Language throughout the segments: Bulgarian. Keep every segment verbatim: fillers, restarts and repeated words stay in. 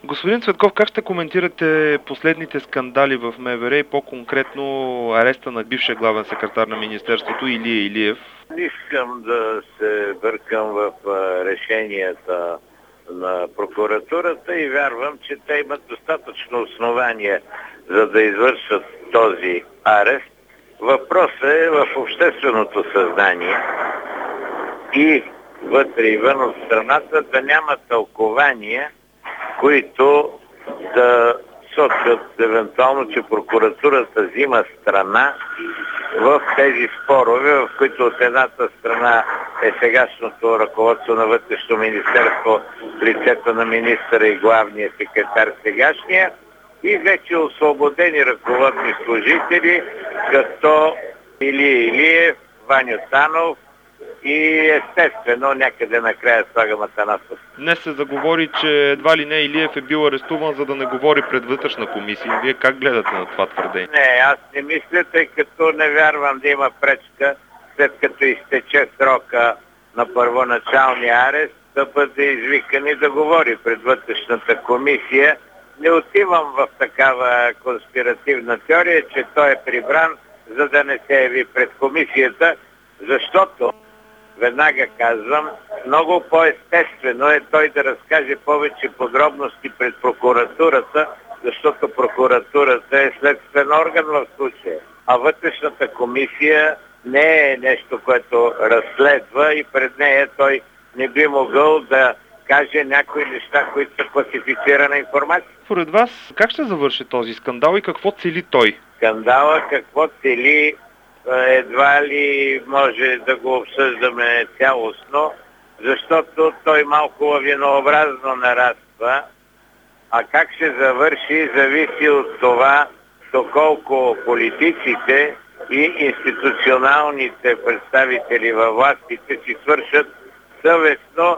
Господин Цветков, как ще коментирате последните скандали в МВР и по-конкретно ареста на бившия главен секретар на Министерството Илия Илиев? Не искам да се бъркам в решенията на прокуратурата и вярвам, че те имат достатъчно основания, за да извършат този арест. Въпросът е в общественото съзнание и вътре и вън от страната да няма тълкования, които да сочат евентуално, че прокуратурата взима страна в тези спорове, в които от едната страна е сегашното ръководство на Вътрешно министерство, лицето на министъра и главния секретар сегашния, и вече освободени ръководни служители, като Илия Илиев, Ваньо Танов и естествено някъде накрая слагам Атанасов. Днес се заговори, че едва ли не Илиев е бил арестуван, за да не говори пред вътрешна комисия. Вие как гледате на това твърдение? Не, аз не мисля, тъй като не вярвам да има пречка, след като изтече срока на първоначалния арест, да бъде извикан и да говори пред вътрешната комисия. Не отивам в такава конспиративна теория, че той е прибран, за да не се яви пред комисията, защото, веднага казвам, много по-естествено е той да разкаже повече подробности пред прокуратурата, защото прокуратурата е следствен орган в случая. А вътрешната комисия не е нещо, което разследва и пред нея той не би могъл да каже някои неща, които са класифицирана информация. Според вас, как ще завърши този скандал и какво цели той? Скандала какво цели, едва ли може да го обсъждаме цялостно, защото той малко лавинообразно нараства, а как ще завърши зависи от това, доколко политиците и институционалните представители във властите си свършат съвестно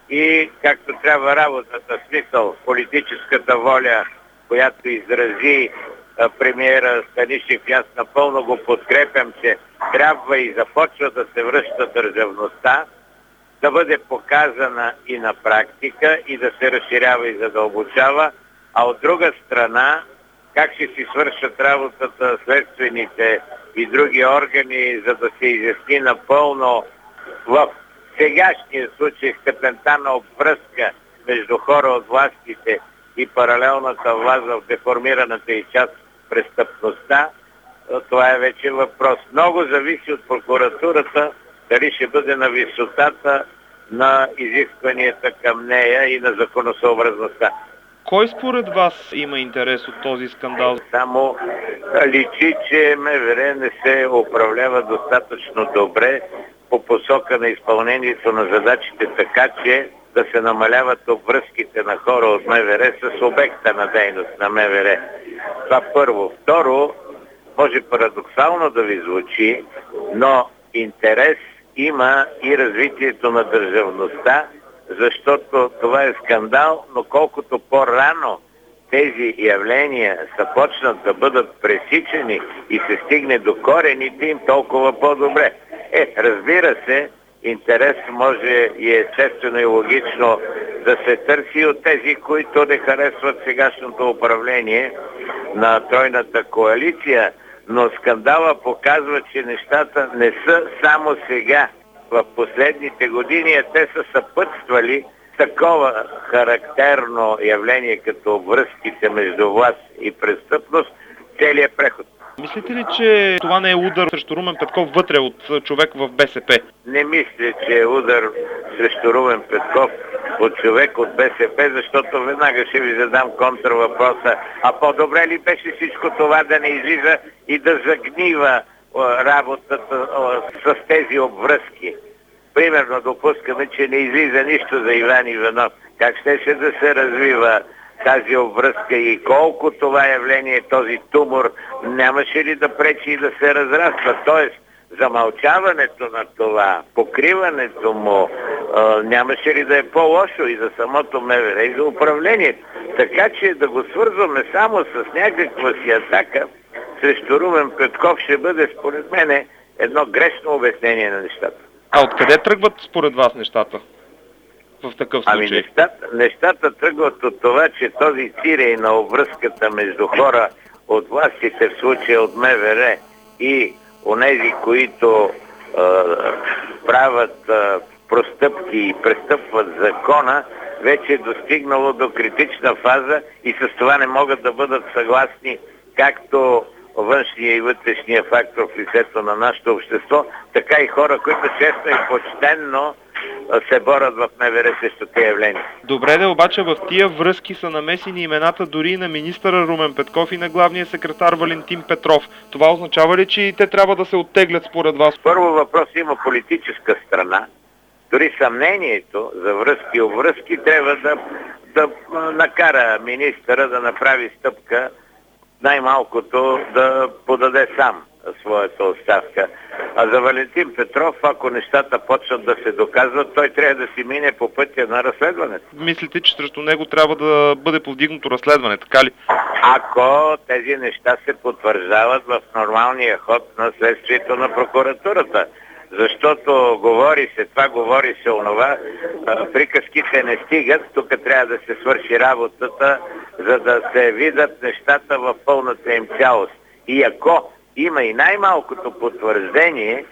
и както трябва работата, смисъл, политическата воля, която изрази премиера Станишев, аз напълно го подкрепям, че трябва и започва да се връща държавността, да бъде показана и на практика и да се разширява и задълбочава, а от друга страна, как ще си свършат работата следствените и други органи, за да се изясни напълно в сегашния случай степента на обвръзка между хора от властите и паралелната власт в деформираната и част престъпността, това е вече въпрос. Много зависи от прокуратурата, дали ще бъде на висотата на изискванията към нея и на законосъобразността. Кой според вас има интерес от този скандал? Само личи, че МВР не се управлява достатъчно добре по посока на изпълнението на задачите, така че да се намаляват обвръзките на хора от МВР с обекта на дейност на МВР. Това първо. Второ, може парадоксално да ви звучи, но интерес има и развитието на държавността, защото това е скандал, но колкото по-рано тези явления започнат да бъдат пресичани и се стигне до корените им, толкова по-добре. Е, разбира се, интерес може и естествено и логично да се търси от тези, които не харесват сегашното управление на тройната коалиция, но скандала показва, че нещата не са само сега. В последните години те са съпътствали такова характерно явление като връзките между власт и престъпност, целият преход. Мислите ли, че това не е удар срещу Румен Петков вътре от човек в БСП? Не мисля, че е удар срещу Румен Петков от човек от БСП, защото веднага ще ви задам контравъпроса. А по-добре ли беше всичко това да не излиза и да загнива работата с тези обвръзки? Примерно допускаме, че не излиза нищо за Иван Иванов. Как щеше да се развива тази обвръзка и колко това явление, този тумор, нямаше ли да пречи и да се разраства? Тоест, замълчаването на това, покриването му, а, нямаше ли да е по-лошо и за самото МВР, и за управлението? Така че да го свързваме само с някаква си атака срещу Румен Петков ще бъде, според мен, едно грешно обяснение на нещата. А откъде тръгват според вас нещата? в такъв случай? Ами нещата, нещата тръгват от това, че този цирей на обвръзката между хора от властите, в случая от МВР, и онези, които е, правят е, простъпки и престъпват закона, вече е достигнало до критична фаза и с това не могат да бъдат съгласни както външния и вътрешния фактор в лицето на нашето общество, така и хора, които честно и почтенно се борят в МВР срещу тези явления. Добре, да, обаче в тия връзки са намесени имената дори и на министъра Румен Петков и на главния секретар Валентин Петров. Това означава ли, че и те трябва да се оттеглят според вас? Първо въпрос има политическа страна. Дори съмнението за връзки и обвръзки трябва да, да накара министъра да направи стъпка, най-малкото да подаде сам своята оставка. А за Валентин Петров, ако нещата почнат да се доказват, той трябва да си мине по пътя на разследването. Мислите, че срещу него трябва да бъде повдигнато разследване, така ли? Ако тези неща се потвърждават в нормалния ход на следствието на прокуратурата. Защото говори се това, говори се онова, приказките не стигат, тук трябва да се свърши работата, за да се видят нещата в пълната им цялост. И ако има и най-малкото потвърждение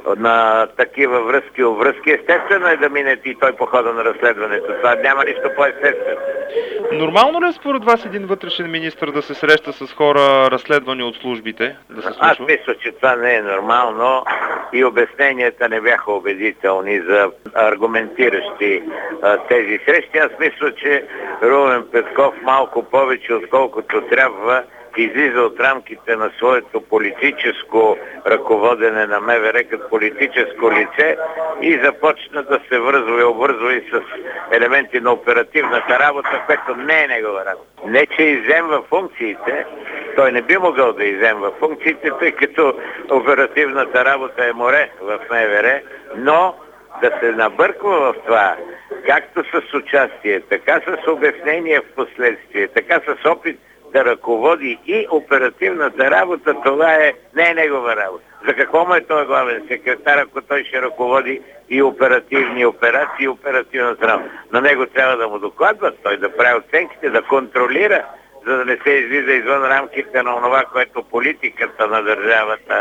на такива връзки, обвръзки, естествено е да мине и той по хода на разследването. Това няма нищо по-естествено. Нормално ли е според вас един вътрешен министър да се среща с хора, разследвани от службите? Да се Аз мисля, че това не е нормално и обясненията не бяха убедителни за аргументиращи а, тези срещи. Аз мисля, че Румен Петков малко повече, отколкото трябва, излиза от рамките на своето политическо ръководене на МВР като политическо лице и започна да се връзва и обвързва и с елементи на оперативната работа, което не е негова работа. Не, че изземва функциите, той не би могъл да изземва функциите, тъй като оперативната работа е море в МВР, но да се набърква в това, както с участие, така с обяснение в последствие, така с опит да ръководи и оперативната работа, това е, не е негова работа. За какво му е той главен секретар, ако той ще ръководи и оперативни операции, и оперативната работа? На него трябва да му докладват, той да прави оценките, да контролира, за да не се излиза извън рамките на това, което политиката на държавата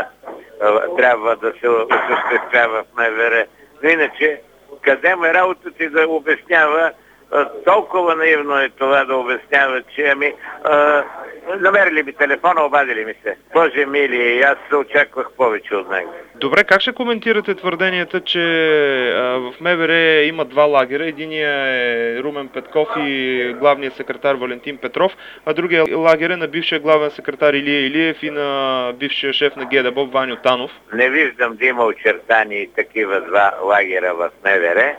трябва да се осъществява в МВР. Но иначе, къде му е работата и да обяснява? Толкова наивно е това да обяснява, че ами а, намерили ми телефона, обадили ми се. Боже мили, аз се очаквах повече от него. Добре, как ще коментирате твърденията, че а, в МВР има два лагера? Единия е Румен Петков и главният секретар Валентин Петров, а другия лагер е на бившия главен секретар Илия Илиев и на бившия шеф на ГДБОП Ваньо Танов? Не виждам да има очертани такива два лагера в МВР.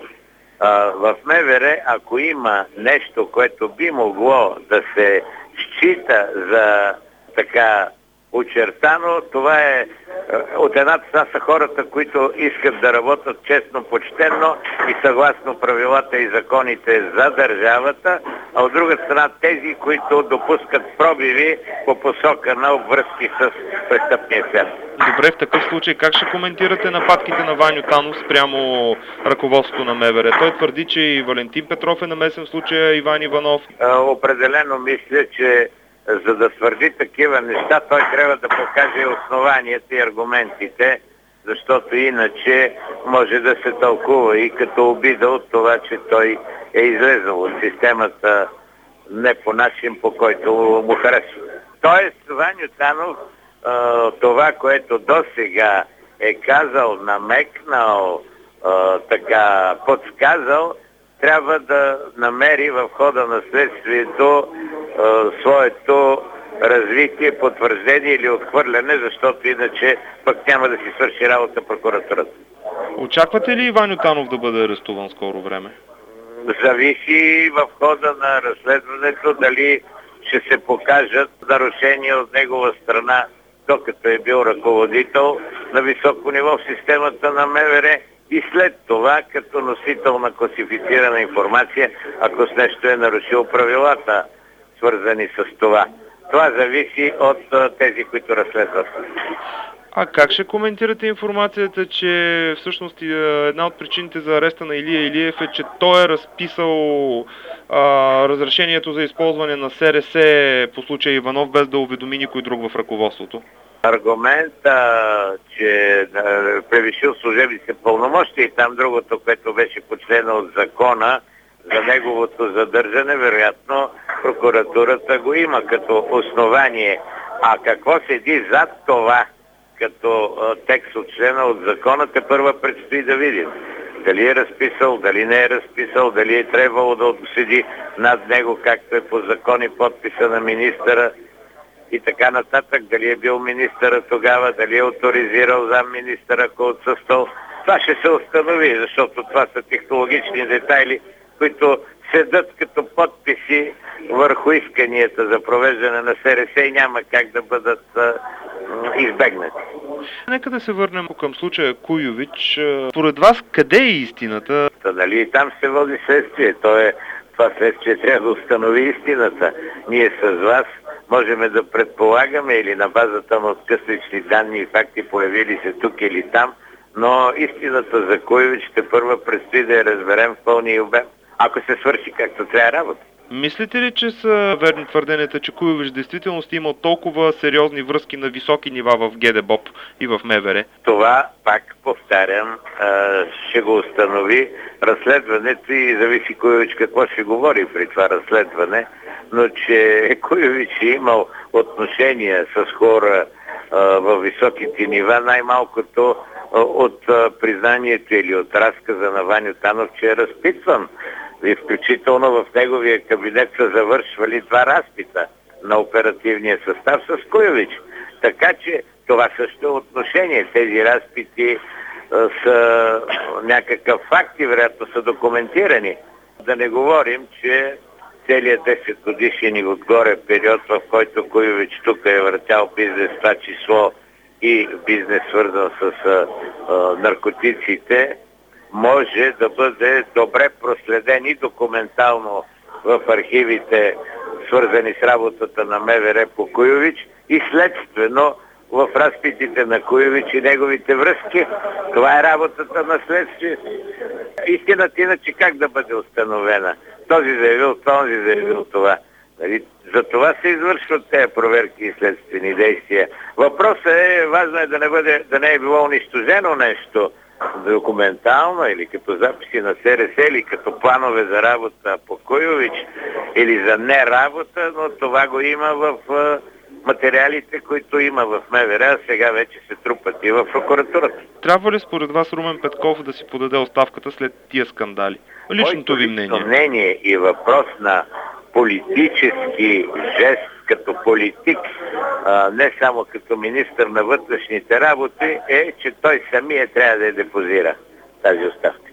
В МВР, ако има нещо, което би могло да се счита за така очертано, това е от една страна са хората, които искат да работят честно, почтенно и съгласно правилата и законите за държавата, а от друга страна тези, които допускат пробиви по посока на обвръзки с престъпния свят. Добре, в такъв случай как ще коментирате нападките на Ваньо Танов спрямо ръководството на МВР? Той твърди, че и Валентин Петров е намесен в случая, Иван Иванов. А, определено мисля, че за да твърди такива неща, той трябва да покаже основанията и аргументите, защото иначе може да се тълкува и като обида от това, че той е излезъл от системата не по начин, по който му харесва. Тоест, Ваньо Танов, това, което досега е казал, намекнал, така подсказал, трябва да намери в хода на следствието своето развитие, потвърждение или отхвърляне, защото иначе пък няма да си свърши работа прокуратурата. Очаквате ли Ваньо Танов да бъде арестуван скоро време? Зависи в хода на разследването дали ще се покажат нарушения от негова страна, докато е бил ръководител на високо ниво в системата на МВР и след това като носител на класифицирана информация, ако с нещо е нарушил правилата, свързани с това. Това зависи от тези, които разследват. А как ще коментирате информацията, че всъщност една от причините за ареста на Илия Илиев е, че той е разписал а, разрешението за използване на СРС по случая Иванов, без да уведоми никой друг в ръководството? Аргумента, че е превишил служебните пълномощия и там другото, което беше почлено от закона за неговото задържане, вероятно прокуратурата го има като основание. А какво седи зад това като текст от члена от закона, те първа предстои да видим. Дали е разписал, дали не е разписал, дали е трябвало да седи над него, както е по закон и подписа на министъра и така нататък, дали е бил министъра тогава, дали е авторизирал замминистъра, ако отсъствал. Това ще се установи, защото това са технологични детайли, които седат като подписи върху исканията за провеждане на СРС и няма как да бъдат а, избегнати. Нека да се върнем към случая Куйович. Според вас, къде е истината? Та, нали, там се води следствие. То е, това следствие трябва да установи истината. Ние с вас можем да предполагаме или на базата на откъслични данни и факти, появили се тук или там, но истината за Куйович ще първа предстои да я разберем в пълния обем, ако се свърши както трябва работа. Мислите ли, че са верни твърденията, че Куйович действително сте имал толкова сериозни връзки на високи нива в ГДБОП и в МВР? Това, пак повтарям, ще го установи разследването и зависи Куйович какво ще говори при това разследване, но че Куйович е имал отношения с хора в високите нива, най-малкото от признанието или от разказа на Ваньо Танов, че е разпитван. И включително в неговия кабинет са завършвали два разпита на оперативния състав с Куйович. Така че това също е отношение. Тези разпити а, са някакъв факт и вероятно са документирани. Да не говорим, че целият десет годишен и отгоре период, в който Куйович тук е въртял бизнес, това число и бизнес свързан с а, а, наркотиците, може да бъде добре проследен и документално в архивите, свързани с работата на МВР по Куйович и следствено в разпитите на Куйович и неговите връзки. Това е работата на следствието. Истината иначе как да бъде установена? Този заявил това, този заявил това. За това се извършват тези проверки и следствени действия. Въпросът е, важно е да не, бъде, да не е било унищожено нещо документално или като записи на СРС, или като планове за работа по Куйович, или за неработа, но това го има в материалите, които има в МВР, а сега вече се трупат и в прокуратурата. Трябва ли според вас Румен Петков да си подаде оставката след тия скандали? Личното ви мнение. мнение и въпрос на политически жест като политик, а, не само като министър на вътрешните работи, е, че той самия трябва да я депозира тази оставка.